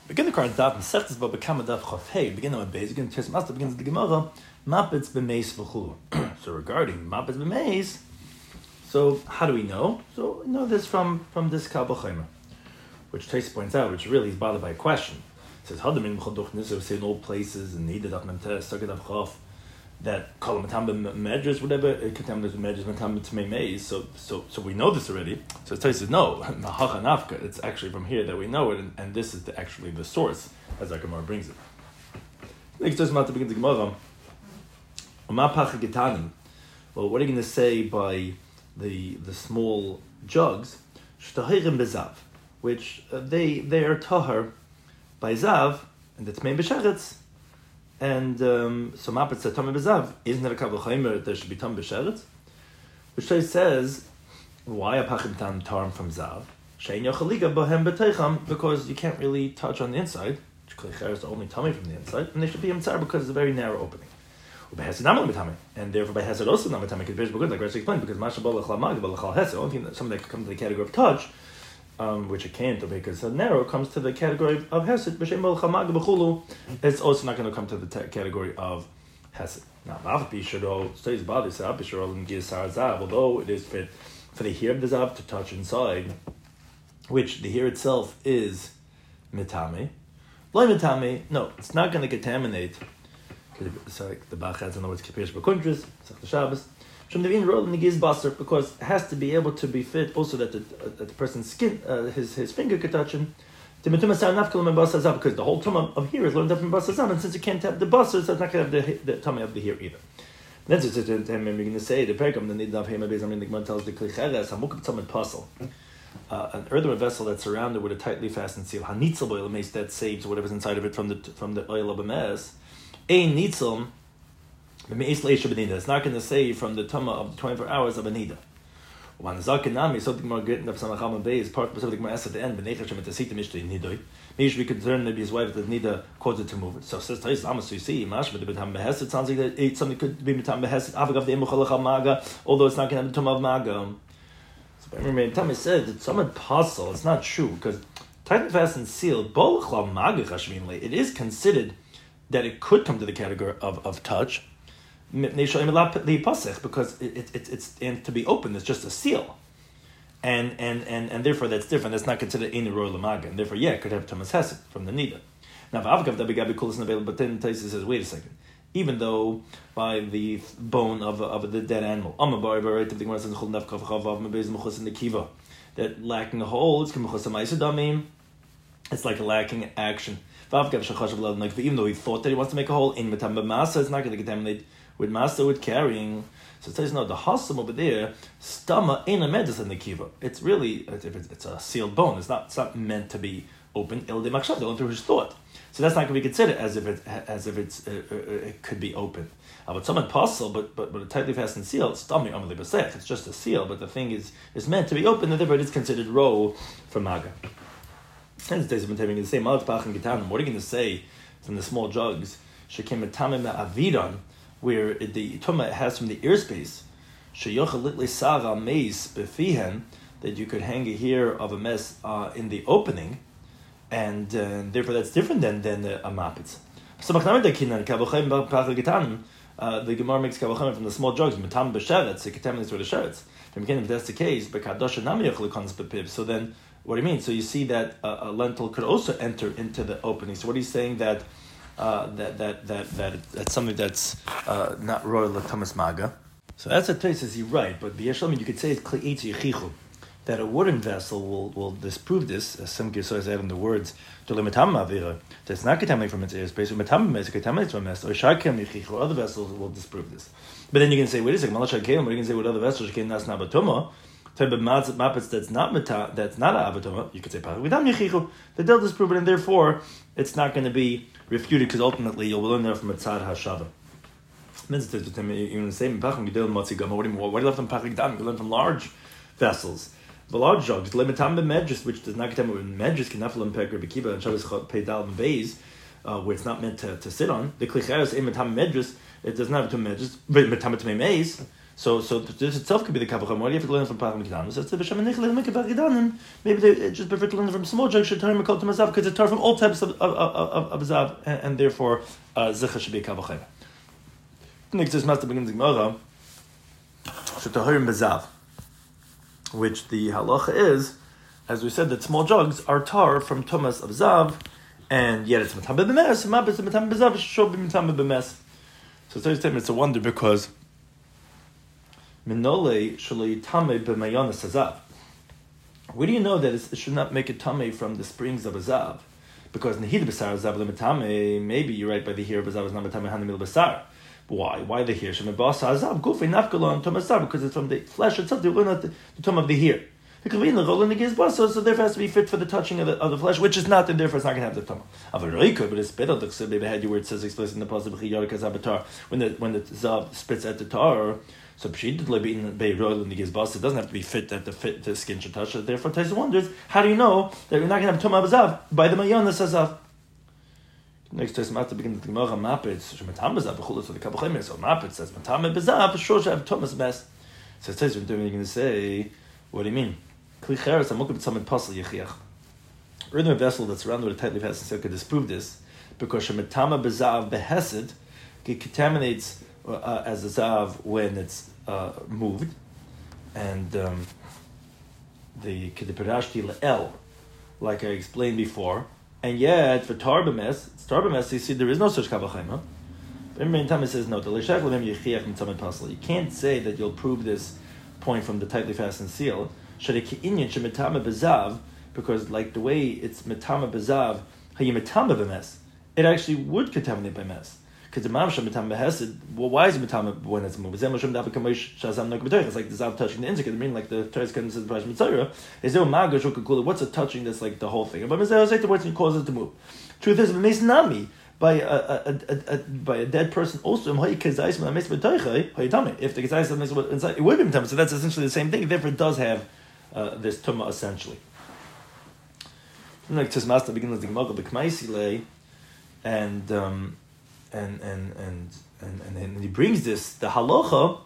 Begin the current daf Masechtas Bava Kama daf Chafhei. Begin on base. Begin Tes Master begins the Gemara Mapitz b'meis v'chulu. So regarding Mapitz b'meis, so how do we know? So we know this from this Kal B'Chayma, which Tes points out, which really is bothered by a question. It says Hadamin B'Chaduchnis. So we say in all places and needed of Memtes Sagad of Chaf that Kol Matam b'Medres whatever it contaminates Medres Matam b'Tmei. So we know this already. So it says no, Mahacha Nafka. It's actually from here that we know it, and this is actually the source as our Gemara brings it. Next, just about to begin the Gemara. Well, what are you going to say by the small jugs? Shtahirim bezav, which they are tahar by zav, and it's made b'sheretz. And so mapet said tamei bezav. Isn't it a Kal B'Chayma there should be tam b'sheretz? Which says why a pachim tam tarim from zav? Shein yochaliga bohem b'teicham, because you can't really touch on the inside. Klicher is only tummy from the inside, and they should be imtzar because it's a very narrow opening. And therefore by Hesed also not Matame could be good, like Rashi explained, because Masha Balachal Mag, Balachal Hesed, only thing that something that could come to the category of touch, which it can't because it's narrow, comes to the category of Hesed, B'Shem Balachal Mag B'Chulu, it's also not going to come to the category of Hesed. Now, Av Bisharo stays body, so Av Bisharo and Gisar Zav, although it is fit for the hair of the Zav to touch inside, which the hair itself is Mitame. Loy Mitame, no, it's not going to contaminate. So the Bach has in other words Kipirish B'Kuntris, Sech the Shabbos. Shem Devin roll in the Giz Basar, because it has to be able to be fit also that the person's skin, his finger could touch him. Because the whole tumah of here is learned up from Basar, and since you can't have the Basar, so it's not going to have the tumah of the here either. Then it's just we're going to say the Perikam, the need of Hema Beis Amrin, the Gemara tells the Klicheres Hamukab Tumah Puzzle. An earthenware vessel that's surrounded with a tightly fastened seal, Hanitzel oil mace that saves whatever's inside of it from the oil of a mess. Ein nitzum, it's not going to save from the tumah of the 24 hours of a nida. When zakinami, something more good enough, Samacham Bay is part of the Gemara at the end. Benechashem etasita mishtei nidoi. Maybe should be concerned maybe his wife that nida caused it to move it. So says Tais Lamas. You see, Mash with the betam beheset. It sounds like that something could be betam beheset. Avagav the emuchalachal maga, although it's not going to have the tumah of maga. So remember, Tami said that someone puzzle. It's not true because tightly fastened seal bolachal maga chashvinle. It is considered that it could come to the category of touch, because it's to be open. It's just a seal, and therefore that's different. That's not considered in the royal lamaga, and therefore it could have Thomas Hesed from the nida. Now, if that begabi cool is available, but then Taisa says, wait a second. Even though by the bone of the dead animal, that lacking a hole, it's like a lacking action. Even though he thought that he wants to make a hole in Matam Masa, it's not going to contaminate with Masa, with carrying. So it says, no, the Hassam over there, Stama in a medicine the Kiva. It's really, it's a sealed bone. It's not meant to be open. They went through his thought. So that's not going to be considered as if it could be open. But someone puzzle, but a tightly fastened seal, Stami Amalei Basech. It's just a seal, but the thing is meant to be open, and therefore it is considered row for Maga. And the days have been having the same What are you going to say from the small jugs? Shekem Tamim Avidan, where the Tumah has from the airspace, Sheyochel Litli Sara Meis Befihen, that you could hang a hair of a mess in the opening, and therefore that's different than a mapitz. The Gemara makes Kal B'Chayma from the small jugs, Matam B'Sheretz, it contaminates with the Sheretz. If that's the case, so then what do you mean? So you see that a lentil could also enter into the opening. So what he's saying that that's something that's not royal like Thomas Maga. So that's a place is he right, but b'yeshalmi you could say it's kle'etzi yichichu, that a wooden vessel will disprove this. As some Gersos add in the words to limitam avira, that's not contaminated from its airspace. Limitam mes contaminates from mes or shakem yichichu. Other vessels will disprove this. But then you can say, wait a second, malach shakem. What are you going to say with other vessels? Shakem nas nabatuma. Type of mappets that's not a avatoma, you could say vidam yechichu. They'll disprove it, and therefore it's not going to be refuted because ultimately you'll learn that from a tzad hashava. Even the same pachim gedel matzigam. Why do you learn from pachigdam? You learn from large vessels, the large jugs. Limitam b'medris, which does not contain with medris, kenafel peker b'kiba and shabbos peidal b'beis, where it's not meant to sit on. The klicheres imitam medris, it does not have to medris, but mitam meis. So this itself could be the Kavachim. Why do you have to learn from Pachim Kedanim? So it's the B'Shem Nichel Mikveh Kedanim. Maybe they just prefer to learn from small jugs. Should turn Mikol to Mazav because it's turned from all types of Zav, and therefore Zicha should be a Kavachim. Next is Master begins Gemara. Should Tahirim Bezav, which the halacha is, as we said, that small jugs are tar from Tumas of Zav, and yet it's Matam B'Mes. Mabes Matam Bezav should be Matam B'Mes. So it's a wonder because Minole Shalei Tame B'Mayonas Hazav. Where do you know that it should not make a tame from the springs of a zav? Because Nehid B'Sar Zav L'Metame, maybe you're right by the here of a zav is not Metame Hanamil B'Sar. Why? Why the here? Shemebas Hazav Gufei Nafkalo and Tumas Zav, because it's from the flesh itself. They learn the tum of the here. So therefore it has to be fit for the touching of the flesh, which is not, and therefore it's not going to have the tum. But it's better where it says explicitly in the pasuk when the zav spits at the tar. So pshitidly being royal in the gizbas, it doesn't have to be fit that the skin should touch it. Therefore, Taisa wonders, how do you know that you're not going to have tum abazav by the mayonas azav? Next Taisa Mata begins with the Gemara Mapitz. Shematam azav b'chulas for the kabbalah. So Mapitz says matam abazav sure should have tumas best. So Taisa, what are you going to say? What do you mean? Klicheres amukah b'tzamid pasal yechiach. Earthen vessel that's surrounded with a tightly fastened silk could disprove this because shematam abazav behesed contaminates as a zav when it's moved, and the kedipirashti le'el, like I explained before, and yet for tarbames, you see there is no such kavachayma. But in the meantime it says no. You can't say that you'll prove this point from the tightly fastened seal. Because like the way it's metama bezav, hayimetama b'mes, it actually would contaminate by mes. Because the mamsha metam behesed, well, why is it metam when it's moved? It's like the zav touching the inzik. I mean, like the Torah says the Parash Mitzayra. Is there a magash or kukula? What's a touching that's like the whole thing? But Mitzayra say the words and causes it to move. Truth is, it nami by a dead person also. If the gezayis makes inside, it would be metam. So that's essentially the same thing. Therefore, it does have this tumah essentially. Like Tismasta begins the Gemara b'Kmaisile, and he brings this the halacha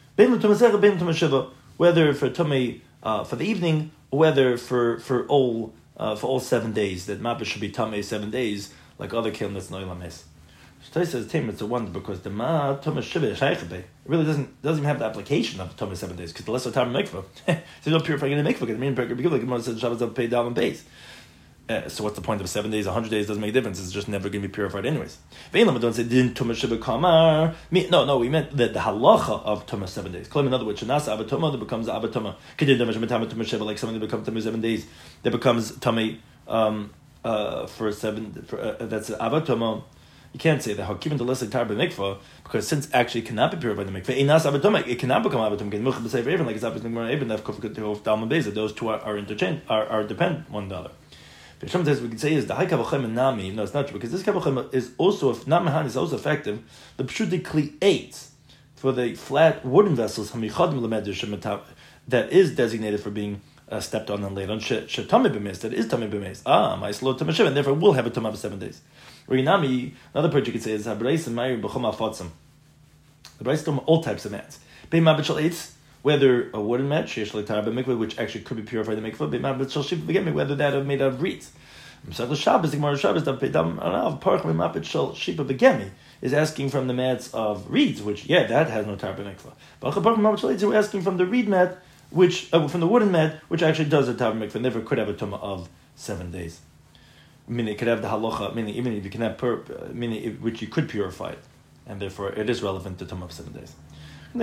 whether for tummy for the evening or whether for all 7 days that mappa should be tummy 7 days like other kiln that's noilames. Shtai says it's a wonder because the ma tummy shiva it really doesn't even have the application of tummy 7 days because the lesser time mikvah there's no purifying in the mikvah because I mean like Gemara says Shabbos up pay down and base. So what's the point of 7 days? 100 days doesn't make a difference. It's just never going to be purified anyways. Don't say didn't tumah shiva kamar. No, we meant that the halacha of tumah 7 days. Claim in other words, shenasa abatuma that becomes abatuma. Kedin damash tumah shiva like something that becomes tumah 7 days that becomes tummy for 7 that's abatuma. You can't say that hakim the lesser tar b'mikvah because since actually it cannot be purified by the mikvah, inas abatuma it cannot become abatuma. Can muchad b'sefer even like it's happening in even that kufik dalman beza. Those two are interchange are depend one another. Sometimes we could say is the high kavachem nami. No, it's not true because this kavachem is also if not mahan is also effective. The pshuti kli'ates for the flat wooden vessels that is designated for being stepped on and laid on. Shetami b'mes that is tami b'mes. My slow tamashiv and therefore will have a tamah of 7 days. Rinami another part you could say is habrayis mayir b'chom afatzim. The brayis all types of mats. Bein mabitchal eitz. Whether a wooden mat, which actually could be purified in the mikvah, whether that are made out of reeds. Is asking from the mats of reeds, which that has no tar b'mikvah. But we're asking from the reed mat, which from the wooden mat, which actually does a tar b'mikvah, and never could have a tumah of 7 days. Meaning it could have the halacha, meaning even if you can have which you could purify it, and therefore it is relevant to tumah of 7 days. So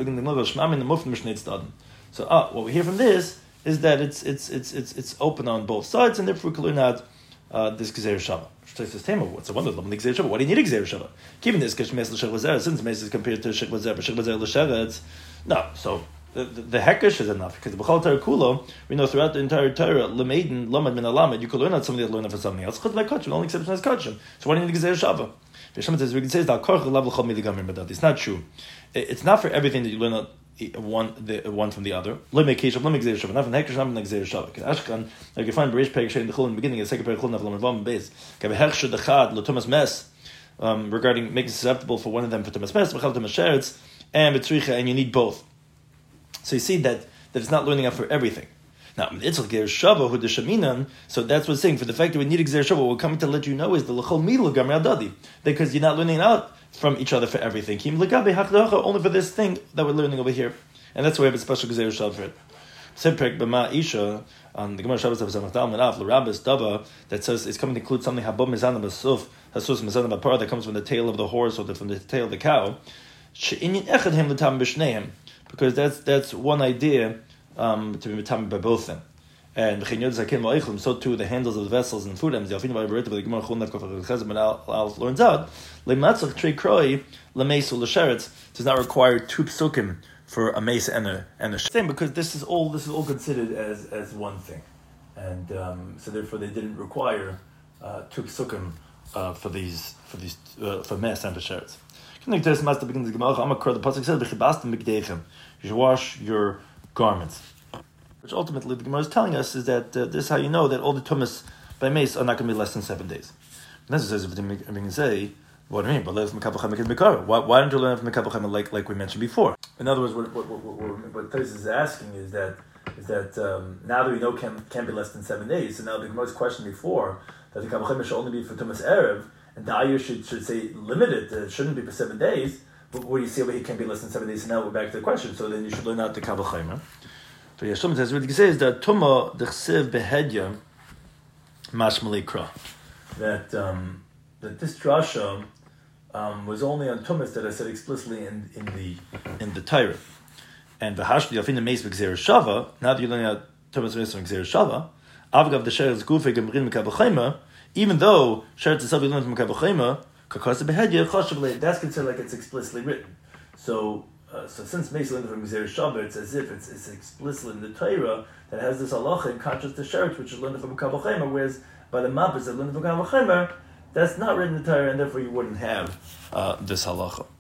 what we hear from this is that it's open on both sides, and therefore we can learn out this Gezer Shava. What's the wonder? Why do you need a Gezer Shava? Given this, since Mes is compared to Shek Vazer, no. So the Hekesh is enough because the B'chal Torah Kulo, we know throughout the entire Torah, Lameidin, Lamed Min Alamed, you could learn out something that learn out for something else. Chut like Kachim, the only exception is Kachim. So why do you need a Gezer Shava? We can say that it's not true. It's not for everything that you learn one from the other. Like you find Bereish Perek in the Chul in the beginning, the second Perek Chul Navlam base. Regarding making susceptible for one of them for Tumas Mes, and B'tzricha, and you need both. So you see that it's not learning out for everything. Now, so that's what's saying, for the fact that we need Gzer Shava, what we're coming to let you know is the L'chol Milu Gamri Adadi, because you're not learning out from each other for everything. Only for this thing that we're learning over here. And that's why we have a special Gzer Shava for it. Sepek B'ma Isha, on the Gemara Shabbos of Zamachtal Menaf, L'Rabbis Dava, that says it's coming to include something Habom Mizana Basuf, Hasus Mizana Bapar, that comes from the tail of the horse or from the tail of the cow. She'inyin Echad Hem L'Tam B'Shneim, because that's one idea to be mitam by both them. And so too the handles of the vessels and food items. Learns out does not require 2 psukim for a mace and a same, because this is all considered as one thing, and so therefore they didn't require 2 psukim for mace and for sherets. The pasuk says, you should wash your garments. Which ultimately the Gemara is telling us is that this is how you know that all the tumas by mace are not going to be less than 7 days. And this is if we can say, what do you mean? But why don't you learn from Mekabel like we mentioned before? In other words, what Tais is asking is that now that we know can't be less than 7 days, so now the Gemara's question before that the Kabel should only be for tumas erev, and the ayah should say limited, it shouldn't be for 7 days. But what do you see over here can't be less than 7 days? So now we're back to the question. So then you should learn out the Kabel Chaimer. So Yeshua says what he says is that Tuma dechsev behedya mashmalei kra, that this drasha was only on tumas that I said explicitly in the Torah, and the hashli of in the mace v'gzer shava. Now that you're learning out tumas mace v'gzer shava, avgav the sheretz gufei gemrin mekabel chayma, even though sheretz itself you learn from mekabel chayma, kakasa behedya chashavle, that's considered like it's explicitly written. So since Meis learned from Gzer Shava, it's as if it's explicit in the Torah that has this halacha in contrast to Sheretz, which is learned from Kabel Chaimer, whereas by the Mappers that learned from Kabel Chaimer, that's not written in the Torah, and therefore you wouldn't have this halacha.